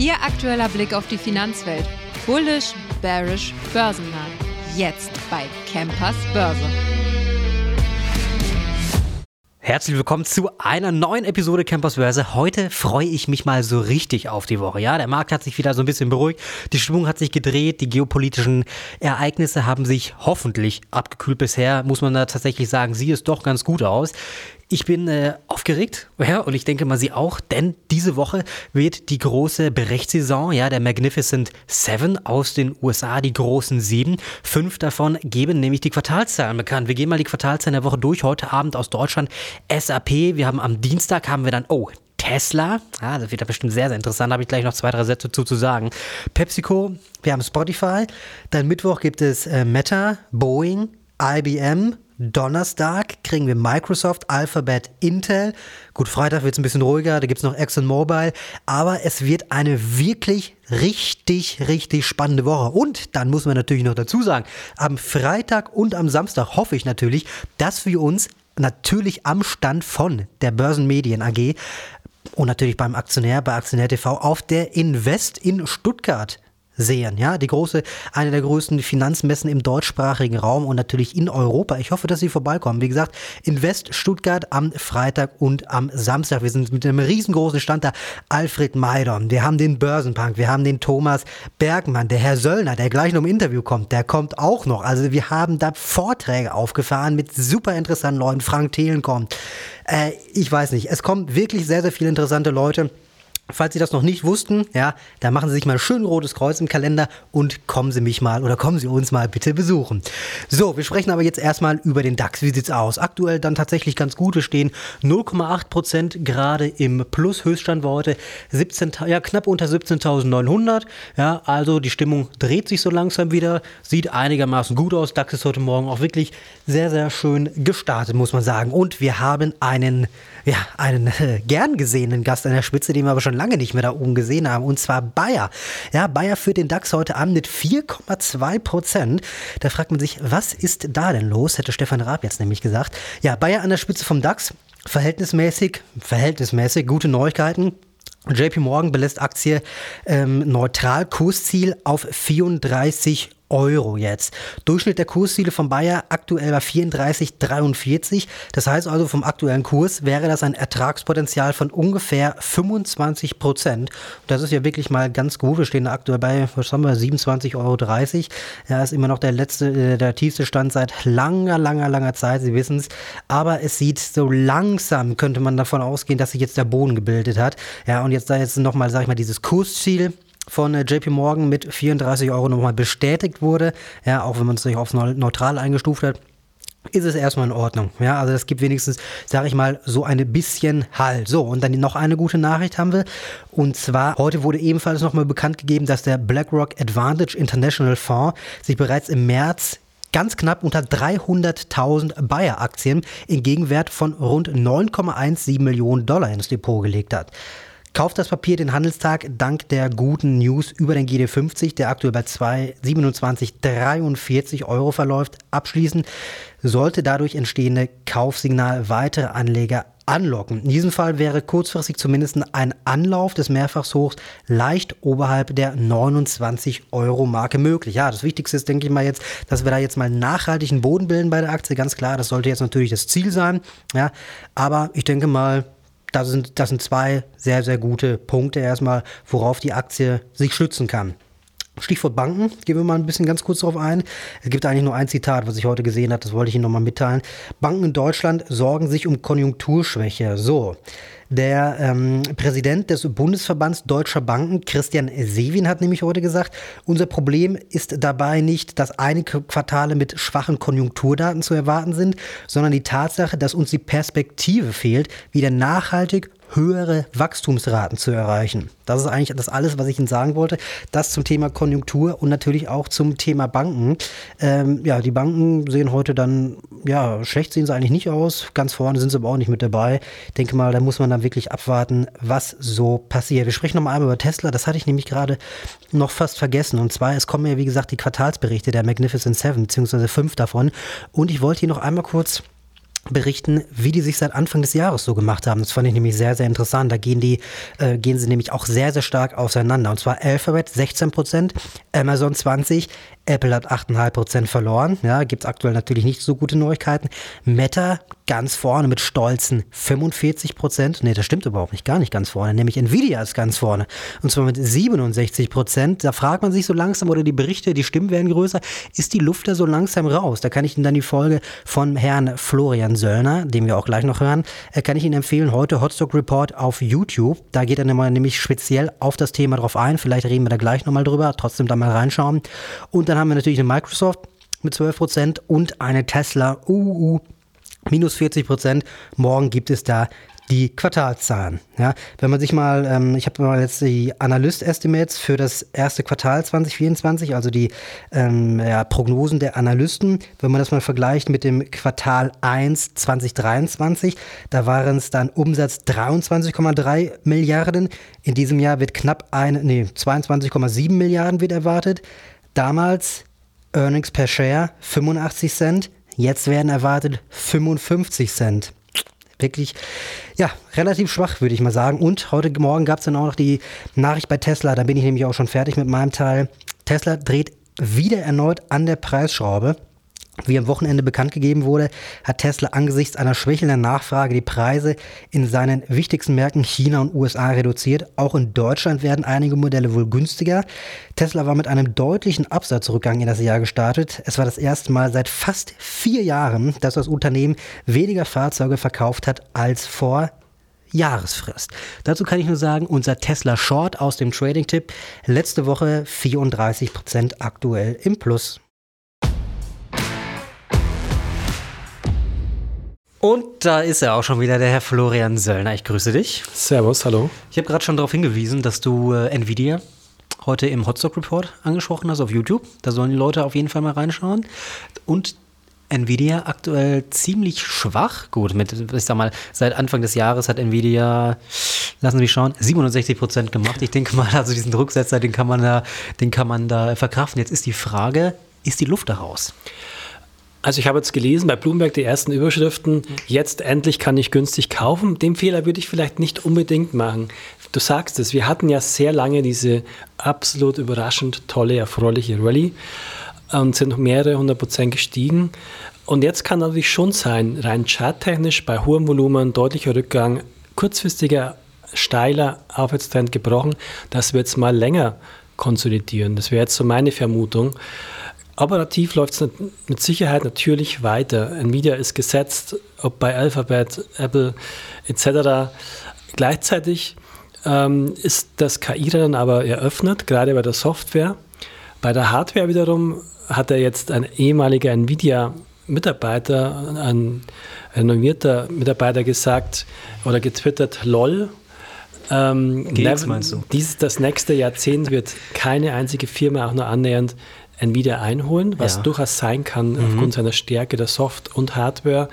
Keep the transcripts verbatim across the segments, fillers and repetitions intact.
Ihr aktueller Blick auf die Finanzwelt. Bullish, bearish, börsennah. Jetzt bei Campers Börse. Herzlich willkommen zu einer neuen Episode Campers Börse. Heute freue ich mich mal so richtig auf die Woche. Ja, der Markt hat sich wieder so ein bisschen beruhigt, die Stimmung hat sich gedreht, die geopolitischen Ereignisse haben sich hoffentlich abgekühlt. Bisher muss man da tatsächlich sagen, sieht es doch ganz gut aus. Ich bin äh, aufgeregt, ja, und ich denke mal Sie auch, denn diese Woche wird die große Berichtssaison, ja, der Magnificent Seven aus den U S A, die großen Sieben. Fünf davon geben nämlich die Quartalszahlen bekannt. Wir gehen mal die Quartalszahlen der Woche durch. Heute Abend aus Deutschland S A P. Wir haben am Dienstag haben wir dann, oh, Tesla. Ah, das wird da bestimmt sehr, sehr interessant. Da habe ich gleich noch zwei, drei Sätze zu, zu sagen. PepsiCo, wir haben Spotify. Dann Mittwoch gibt es äh, Meta, Boeing, I B M. Donnerstag kriegen wir Microsoft, Alphabet, Intel. Gut, Freitag wird es ein bisschen ruhiger, da gibt es noch ExxonMobil. Aber es wird eine wirklich richtig, richtig spannende Woche. Und dann muss man natürlich noch dazu sagen, am Freitag und am Samstag hoffe ich natürlich, dass wir uns natürlich am Stand von der Börsenmedien A G und natürlich beim Aktionär, bei Aktionär T V auf der Invest in Stuttgart sehen, ja, die große, eine der größten Finanzmessen im deutschsprachigen Raum und natürlich in Europa. Ich hoffe, dass Sie vorbeikommen. Wie gesagt, Invest Stuttgart am Freitag und am Samstag. Wir sind mit einem riesengroßen Stand da. Alfred Maidon, wir haben den Börsenpunk, wir haben den Thomas Bergmann, der Herr Söllner, der gleich noch im Interview kommt, der kommt auch noch. Also wir haben da Vorträge aufgefahren mit super interessanten Leuten. Frank Thelen kommt. Äh, ich weiß nicht, es kommen wirklich sehr, sehr viele interessante Leute. Falls Sie das noch nicht wussten, ja, dann machen Sie sich mal ein schön rotes Kreuz im Kalender und kommen Sie mich mal oder kommen Sie uns mal bitte besuchen. So, wir sprechen aber jetzt erstmal über den DAX. Wie sieht's aus? Aktuell dann tatsächlich ganz gut. Wir stehen null Komma acht Prozent gerade im Plus. Höchststand war heute siebzehn, ja, knapp unter siebzehntausendneunhundert. Ja, also die Stimmung dreht sich so langsam wieder. Sieht einigermaßen gut aus. DAX ist heute Morgen auch wirklich sehr, sehr schön gestartet, muss man sagen. Und wir haben einen, ja, einen äh, gern gesehenen Gast an der Spitze, den wir aber schon lange nicht mehr da oben gesehen haben, und zwar Bayer. Ja, Bayer führt den DAX heute an mit vier Komma zwei Prozent. Da fragt man sich, was ist da denn los? Hätte Stefan Raab jetzt nämlich gesagt. Ja, Bayer an der Spitze vom DAX, verhältnismäßig, verhältnismäßig gute Neuigkeiten. J P Morgan belässt Aktie ähm, neutral, Kursziel auf vierunddreißig Euro jetzt. Durchschnitt der Kursziele von Bayer aktuell bei vierunddreißig Komma dreiundvierzig. Das heißt also, vom aktuellen Kurs wäre das ein Ertragspotenzial von ungefähr fünfundzwanzig Prozent. Das ist ja wirklich mal ganz gut. Wir stehen aktuell bei, was haben wir, siebenundzwanzig Komma dreißig Euro. Ja, ist immer noch der letzte, der tiefste Stand seit langer, langer, langer Zeit. Sie wissen es. Aber es sieht so langsam, könnte man davon ausgehen, dass sich jetzt der Boden gebildet hat. Ja, und jetzt da jetzt nochmal, sag ich mal, dieses Kursziel von J P Morgan mit vierunddreißig Euro nochmal bestätigt wurde, ja, auch wenn man es sich auf neutral eingestuft hat, ist es erstmal in Ordnung. Ja, also das gibt wenigstens, sage ich mal, so ein bisschen Halt. So, und dann noch eine gute Nachricht haben wir. Und zwar, heute wurde ebenfalls nochmal bekannt gegeben, dass der BlackRock Advantage International Fonds sich bereits im März ganz knapp unter dreihunderttausend Bayer-Aktien in Gegenwert von rund neun Komma siebzehn Millionen Dollar ins Depot gelegt hat. Kauft das Papier den Handelstag dank der guten News über den G D fünfzig, der aktuell bei siebenundzwanzig Komma dreiundvierzig Euro verläuft. Abschließend sollte dadurch entstehende Kaufsignal weitere Anleger anlocken. In diesem Fall wäre kurzfristig zumindest ein Anlauf des Mehrfachshochs leicht oberhalb der neunundzwanzig Euro Marke möglich. Ja, das Wichtigste ist, denke ich mal jetzt, dass wir da jetzt mal nachhaltigen Boden bilden bei der Aktie. Ganz klar, das sollte jetzt natürlich das Ziel sein. Ja, aber ich denke mal, Das sind, das sind zwei sehr, sehr gute Punkte erstmal, worauf die Aktie sich stützen kann. Stichwort Banken, gehen wir mal ein bisschen ganz kurz drauf ein. Es gibt eigentlich nur ein Zitat, was ich heute gesehen habe, das wollte ich Ihnen nochmal mitteilen. Banken in Deutschland sorgen sich um Konjunkturschwäche. So, der ähm, Präsident des Bundesverbands Deutscher Banken, Christian Sewin, hat nämlich heute gesagt, unser Problem ist dabei nicht, dass einige Quartale mit schwachen Konjunkturdaten zu erwarten sind, sondern die Tatsache, dass uns die Perspektive fehlt, wieder nachhaltig höhere Wachstumsraten zu erreichen. Das ist eigentlich das alles, was ich Ihnen sagen wollte. Das zum Thema Konjunktur und natürlich auch zum Thema Banken. Ähm, ja, die Banken sehen heute dann, ja, schlecht sehen sie eigentlich nicht aus. Ganz vorne sind sie aber auch nicht mit dabei. Ich denke mal, da muss man dann wirklich abwarten, was so passiert. Wir sprechen nochmal einmal über Tesla. Das hatte ich nämlich gerade noch fast vergessen. Und zwar, es kommen ja, wie gesagt, die Quartalsberichte der Magnificent Seven, beziehungsweise fünf davon. Und ich wollte hier noch einmal kurz berichten, wie die sich seit Anfang des Jahres so gemacht haben. Das fand ich nämlich sehr, sehr interessant. Da gehen die, äh, gehen sie nämlich auch sehr, sehr stark auseinander. Und zwar Alphabet sechzehn Prozent, Amazon zwanzig Prozent, Apple hat acht Komma fünf Prozent verloren. Ja, gibt es aktuell natürlich nicht so gute Neuigkeiten. Meta ganz vorne mit stolzen fünfundvierzig Prozent. Nee, das stimmt überhaupt nicht, gar nicht ganz vorne. Nämlich Nvidia ist ganz vorne. Und zwar mit siebenundsechzig Prozent. Da fragt man sich so langsam, oder die Berichte, die Stimmen werden größer, ist die Luft da so langsam raus? Da kann ich Ihnen dann die Folge von Herrn Florian Söllner, den wir auch gleich noch hören, kann ich Ihnen empfehlen, heute Hotstock Report auf YouTube. Da geht er nämlich speziell auf das Thema drauf ein. Vielleicht reden wir da gleich nochmal drüber. Trotzdem da mal reinschauen. Und dann haben wir natürlich eine Microsoft mit zwölf Prozent und eine Tesla uh, uh, minus vierzig Prozent. Morgen gibt es da die Quartalszahlen. Ja, wenn man sich mal, ähm, ich habe mal jetzt die Analyst-Estimates für das erste Quartal zwanzig vierundzwanzig, also die ähm, ja, Prognosen der Analysten, wenn man das mal vergleicht mit dem Quartal eins zwanzig dreiundzwanzig, da waren es dann Umsatz dreiundzwanzig Komma drei Milliarden. In diesem Jahr wird knapp ein, nee, zweiundzwanzig Komma sieben Milliarden wird erwartet. Damals Earnings per Share fünfundachtzig Cent, jetzt werden erwartet fünfundfünfzig Cent. Wirklich, ja, relativ schwach, würde ich mal sagen. Und heute Morgen gab es dann auch noch die Nachricht bei Tesla, da bin ich nämlich auch schon fertig mit meinem Teil. Tesla dreht wieder erneut an der Preisschraube. Wie am Wochenende bekannt gegeben wurde, hat Tesla angesichts einer schwächelnden Nachfrage die Preise in seinen wichtigsten Märkten China und U S A reduziert. Auch in Deutschland werden einige Modelle wohl günstiger. Tesla war mit einem deutlichen Absatzrückgang in das Jahr gestartet. Es war das erste Mal seit fast vier Jahren, dass das Unternehmen weniger Fahrzeuge verkauft hat als vor Jahresfrist. Dazu kann ich nur sagen, unser Tesla Short aus dem Trading-Tipp letzte Woche vierunddreißig Prozent aktuell im Plus. Und da ist er auch schon wieder, der Herr Florian Söllner. Ich grüße dich. Servus, hallo. Ich habe gerade schon darauf hingewiesen, dass du äh, Nvidia heute im Hotstock Report angesprochen hast auf YouTube. Da sollen die Leute auf jeden Fall mal reinschauen. Und Nvidia aktuell ziemlich schwach. Gut, mit, ich sag mal, seit Anfang des Jahres hat Nvidia, lassen Sie mich schauen, siebenundsechzig Prozent gemacht. Ich denke mal, also diesen Drucksetzer, den kann man da, den kann man da verkraften. Jetzt ist die Frage, ist die Luft da raus? Also ich habe jetzt gelesen bei Bloomberg die ersten Überschriften, jetzt endlich kann ich günstig kaufen. Den Fehler würde ich vielleicht nicht unbedingt machen. Du sagst es, wir hatten ja sehr lange diese absolut überraschend tolle, erfreuliche Rallye und sind mehrere hundert Prozent gestiegen. Und jetzt kann natürlich schon sein, rein charttechnisch bei hohem Volumen, deutlicher Rückgang, kurzfristiger, steiler Aufwärtstrend gebrochen, dass wir jetzt mal länger konsolidieren. Das wäre jetzt so meine Vermutung. Operativ läuft es mit Sicherheit natürlich weiter. Nvidia ist gesetzt, ob bei Alphabet, Apple et cetera. Gleichzeitig ähm, ist das K I-Rennen aber eröffnet, gerade bei der Software. Bei der Hardware wiederum hat er jetzt ein ehemaliger Nvidia-Mitarbeiter, ein renommierter Mitarbeiter gesagt oder getwittert, lol. Ähm, G X meinst du? Dies, das nächste Jahrzehnt wird keine einzige Firma auch nur annähernd Nvidia einholen, was ja durchaus sein kann mhm. aufgrund seiner Stärke der Soft- und Hardware.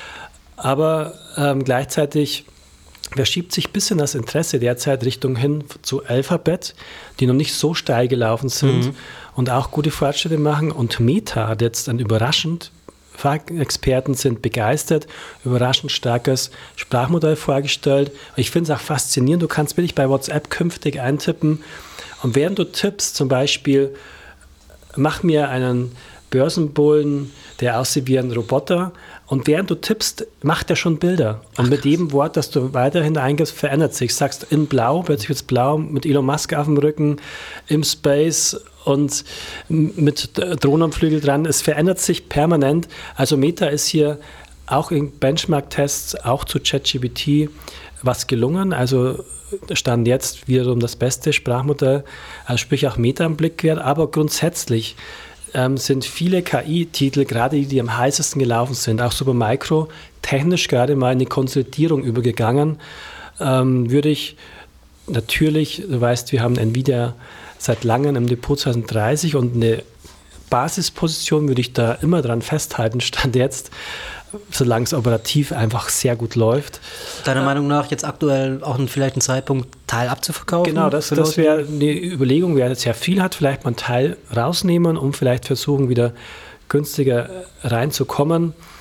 Aber ähm, gleichzeitig verschiebt sich ein bisschen das Interesse derzeit Richtung hin zu Alphabet, die noch nicht so steil gelaufen sind mhm. und auch gute Fortschritte machen. Und Meta hat jetzt ein überraschend, Experten sind begeistert, überraschend starkes Sprachmodell vorgestellt. Ich finde es auch faszinierend, du kannst wirklich bei WhatsApp künftig eintippen und während du tippst, zum Beispiel, mach mir einen Börsenbullen, der aussieht wie ein Roboter. Und während du tippst, macht er schon Bilder. Und Ach, mit jedem Wort, das du weiterhin eingibst, verändert sich. Sagst in Blau, plötzlich wird es blau, mit Elon Musk auf dem Rücken, im Space und mit Drohnenflügel dran. Es verändert sich permanent. Also Meta ist hier auch in Benchmark-Tests, auch zu ChatGPT, was gelungen. Also stand jetzt wiederum das beste Sprachmodell, also sprich auch Meta im Blick wert, aber grundsätzlich ähm, sind viele K I-Titel, gerade die, die am heißesten gelaufen sind, auch Supermicro, technisch gerade mal in die Konsolidierung übergegangen, ähm, würde ich natürlich, du weißt, wir haben Nvidia seit langem im Depot zwanzig dreißig und eine Basisposition würde ich da immer dran festhalten, stand jetzt, solange es operativ einfach sehr gut läuft. Deiner äh, Meinung nach jetzt aktuell auch ein, vielleicht ein Zeitpunkt, Teil abzukaufen? Genau, das, das wäre eine Überlegung, wer jetzt sehr viel hat, vielleicht mal einen Teil rausnehmen und vielleicht versuchen, wieder günstiger reinzukommen.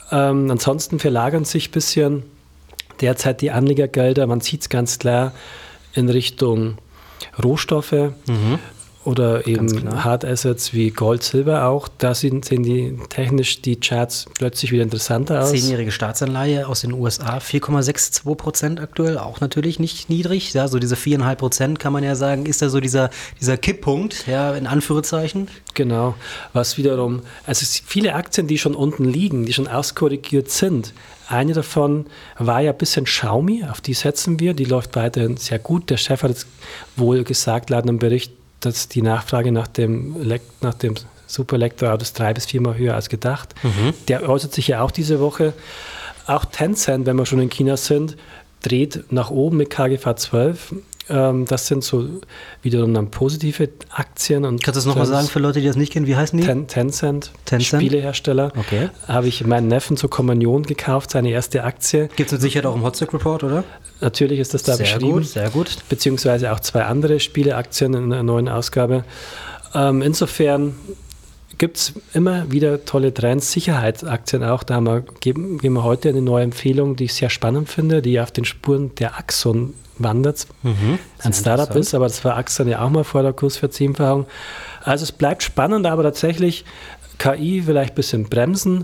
Ähm, ansonsten verlagern sich ein bisschen derzeit die Anlegergelder, man sieht es ganz klar, in Richtung Rohstoffe mhm. oder eben Hard Assets wie Gold, Silber auch. Da sind, sehen die technisch die Charts plötzlich wieder interessanter aus. Zehnjährige Staatsanleihe aus den U S A, vier Komma zweiundsechzig Prozent aktuell, auch natürlich nicht niedrig. Ja, so diese vier Komma fünf Prozent kann man ja sagen, ist da so dieser, dieser Kipppunkt, ja, in Anführungszeichen. Genau, was wiederum, also viele Aktien, die schon unten liegen, die schon auskorrigiert sind. Eine davon war ja ein bisschen Xiaomi, auf die setzen wir, die läuft weiterhin sehr gut. Der Chef hat jetzt wohl gesagt, laut einem Bericht, dass die Nachfrage nach dem, nach dem Super-Elektroautos drei- bis viermal höher als gedacht. Mhm. Der äußert sich ja auch diese Woche. Auch Tencent, wenn wir schon in China sind, dreht nach oben mit K G V zwölf. Das sind so wiederum dann positive Aktien. Und kannst du das nochmal sagen für Leute, die das nicht kennen? Wie heißen die? Ten, Tencent, Tencent, Spielehersteller. Okay. Habe ich meinen Neffen zur Kommunion gekauft, seine erste Aktie. Gibt es mit Sicherheit auch im Hotstock Report, oder? Natürlich ist das da sehr beschrieben. Gut, sehr gut. Beziehungsweise auch zwei andere Spieleaktien in einer neuen Ausgabe. Ähm, insofern gibt es immer wieder tolle Trends, Sicherheitsaktien auch. Da haben wir, geben, geben wir heute eine neue Empfehlung, die ich sehr spannend finde, die auf den Spuren der Axon wandert. Mhm, ein Startup ist, aber das war Axon ja auch mal vor der Kursverzehnfachung. Also es bleibt spannend, aber tatsächlich K I vielleicht ein bisschen bremsen.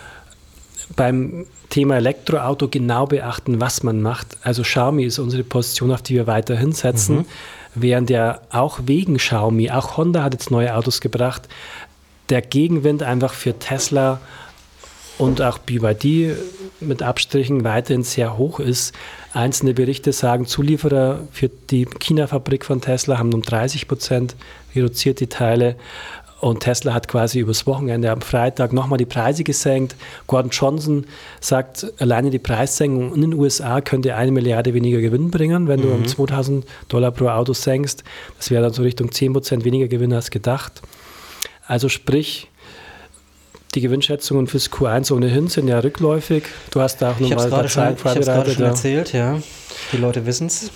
Beim Thema Elektroauto genau beachten, was man macht. Also Xiaomi ist unsere Position, auf die wir weiterhin setzen, mhm. während ja auch wegen Xiaomi, auch Honda hat jetzt neue Autos gebracht, der Gegenwind einfach für Tesla und auch B Y D mit Abstrichen weiterhin sehr hoch ist. Einzelne Berichte sagen, Zulieferer für die China-Fabrik von Tesla haben um dreißig Prozent reduziert die Teile und Tesla hat quasi übers Wochenende am Freitag nochmal die Preise gesenkt. Gordon Johnson sagt, alleine die Preissenkung in den U S A könnte eine Milliarde weniger Gewinn bringen, wenn mhm. du um zweitausend Dollar pro Auto senkst. Das wäre dann so Richtung zehn Prozent weniger Gewinn als gedacht. Also sprich, die Gewinnschätzungen fürs Q eins ohnehin sind ja rückläufig. Du hast da auch nochmal ein paar Zahlen vorbereitet. Ich habe es gerade schon erzählt, ja. Die Leute wissen es.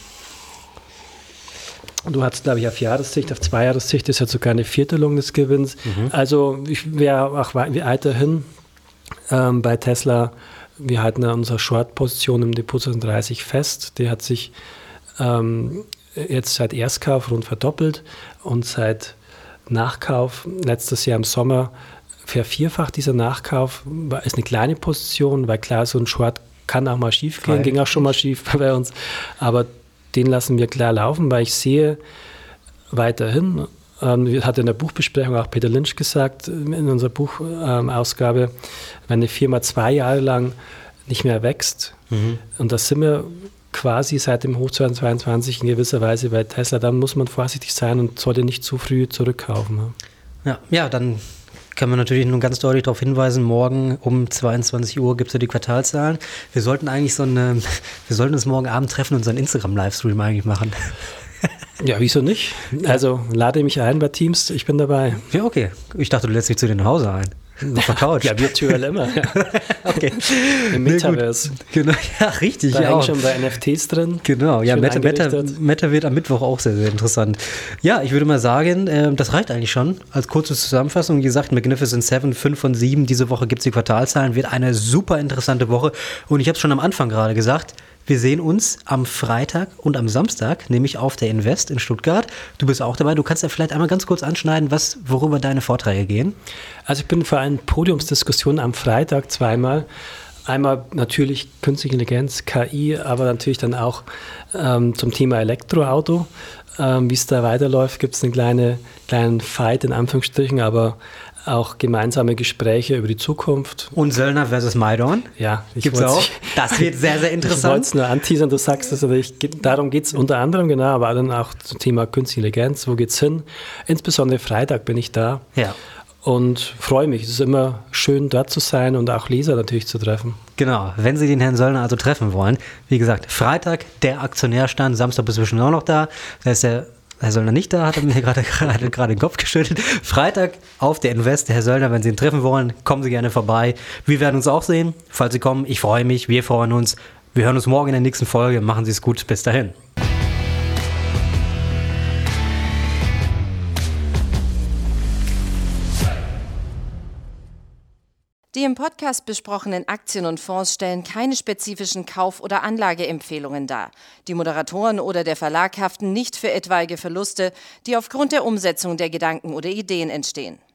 Du hattest, glaube ich, auf Jahressicht, auf Zweijahressicht ist ja sogar eine Viertelung des Gewinns. Mhm. Also ich wäre auch weiterhin ähm, bei Tesla, wir halten ja unsere Short-Position im Depot zweitausenddreißig fest. Die hat sich ähm, jetzt seit Erstkauf rund verdoppelt und seit Nachkauf letztes Jahr im Sommer vervierfacht. Dieser Nachkauf ist eine kleine Position, weil klar, so ein Short kann auch mal schief gehen, ging auch schon mal schief bei uns, aber den lassen wir klar laufen, weil ich sehe weiterhin, ähm, hat in der Buchbesprechung auch Peter Lynch gesagt, in unserer Buchausgabe, ähm, wenn eine Firma zwei Jahre lang nicht mehr wächst, mhm. und das sind wir quasi seit dem Hoch zweitausendzweiundzwanzig in gewisser Weise bei Tesla, dann muss man vorsichtig sein und sollte nicht zu früh zurückkaufen. Ja, ja, dann kann man natürlich nur ganz deutlich darauf hinweisen, morgen um zweiundzwanzig Uhr gibt es ja die Quartalszahlen. Wir sollten eigentlich so eine, wir sollten uns morgen Abend treffen und so einen Instagram-Livestream eigentlich machen. Ja, wieso nicht? Also lade mich ein bei Teams, ich bin dabei. Ja, okay. Ich dachte, du lädst mich zu dir nach Hause ein. Auf der Couch. Ja, virtuell immer. Ja. Okay. Im Metaverse. Genau, ja, richtig. Da ja, hängen schon bei N F Ts drin. Genau, ja, Meta, Meta, Meta wird am Mittwoch auch sehr, sehr interessant. Ja, ich würde mal sagen, äh, das reicht eigentlich schon. Als kurze Zusammenfassung, wie gesagt, Magnificent Seven, fünf von sieben. Diese Woche gibt es die Quartalzahlen, wird eine super interessante Woche. Und ich habe es schon am Anfang gerade gesagt, wir sehen uns am Freitag und am Samstag, nämlich auf der Invest in Stuttgart. Du bist auch dabei. Du kannst ja vielleicht einmal ganz kurz anschneiden, was, worüber deine Vorträge gehen. Also ich bin für eine Podiumsdiskussion am Freitag zweimal. Einmal natürlich Künstliche Intelligenz, K I, aber natürlich dann auch ähm, zum Thema Elektroauto. Ähm, wie es da weiterläuft, gibt es einen kleine, kleinen Fight in Anführungsstrichen, aber auch gemeinsame Gespräche über die Zukunft. Und Söllner versus Maidorn? Ja. Gibt es auch? Das wird sehr, sehr interessant. Ich wollte es nur anteasern, du sagst es, also ich, darum geht es unter anderem, genau, aber dann auch zum Thema Künstliche Intelligenz, wo geht's hin? Insbesondere Freitag bin ich da. Ja. Und freue mich. Es ist immer schön, dort zu sein und auch Leser natürlich zu treffen. Genau, wenn Sie den Herrn Söllner also treffen wollen, wie gesagt, Freitag der Aktionärstand, Samstag bist du bestimmt auch noch da. Das heißt, der Herr Söllner nicht da, hat er mir gerade, gerade, gerade den Kopf geschüttelt. Freitag auf der Invest, der Herr Söllner, wenn Sie ihn treffen wollen, kommen Sie gerne vorbei. Wir werden uns auch sehen, falls Sie kommen. Ich freue mich, wir freuen uns. Wir hören uns morgen in der nächsten Folge. Machen Sie es gut, bis dahin. Die im Podcast besprochenen Aktien und Fonds stellen keine spezifischen Kauf- oder Anlageempfehlungen dar. Die Moderatoren oder der Verlag haften nicht für etwaige Verluste, die aufgrund der Umsetzung der Gedanken oder Ideen entstehen.